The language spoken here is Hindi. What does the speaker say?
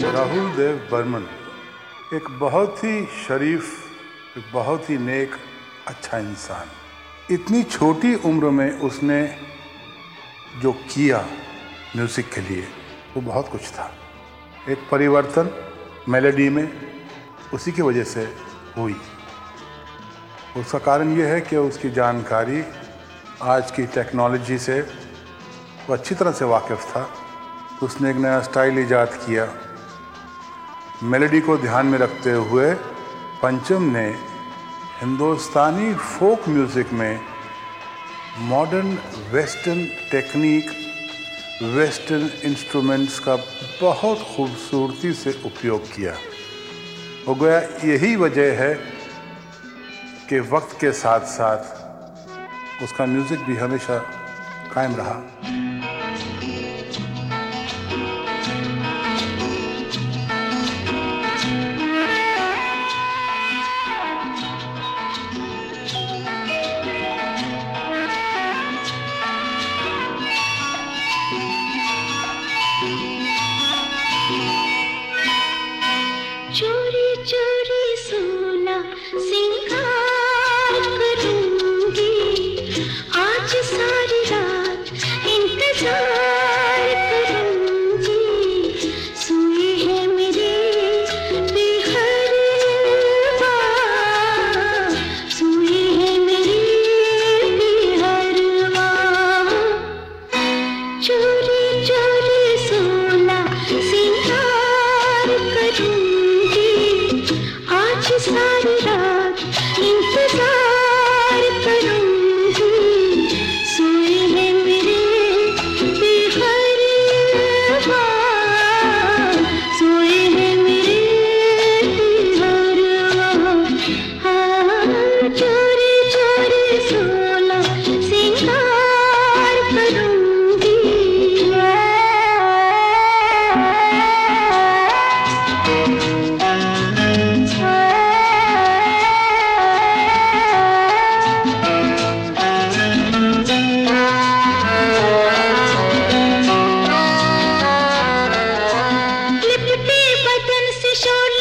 राहुल देव बर्मन एक बहुत ही शरीफ, एक बहुत ही नेक, अच्छा इंसान। इतनी छोटी उम्र में उसने जो किया म्यूज़िक के लिए वो बहुत कुछ था। एक परिवर्तन मेलोडी में उसी की वजह से हुई। उसका कारण ये है कि उसकी जानकारी आज की टेक्नोलॉजी से वो अच्छी तरह से वाकिफ़ था। उसने एक नया स्टाइल ईजाद किया। मेलोडी को ध्यान में रखते हुए पंचम ने हिंदुस्तानी फोक म्यूज़िक में modern western technique, western instruments का बहुत खूबसूरती से उपयोग किया। हो गया यही वजह है कि वक्त के साथ साथ उसका म्यूज़िक भी हमेशा कायम रहा। चोरी चोरी सोना सिंगार करूंगी, आज सारी रात इंतजार करूंगी। सोई है मेरी बेहरवा, सोई है मेरी बेहरवा। चोरी चोरी सोना सिंगार करूंगी, आज सारी रात इंतजार करूंगी। सोई है मेरे बेहरवा, सोई है मेरे बेहरवा। हाँ, चोरी चोरी सोना सिंगार करूंगी। लिपटे बदन से शोर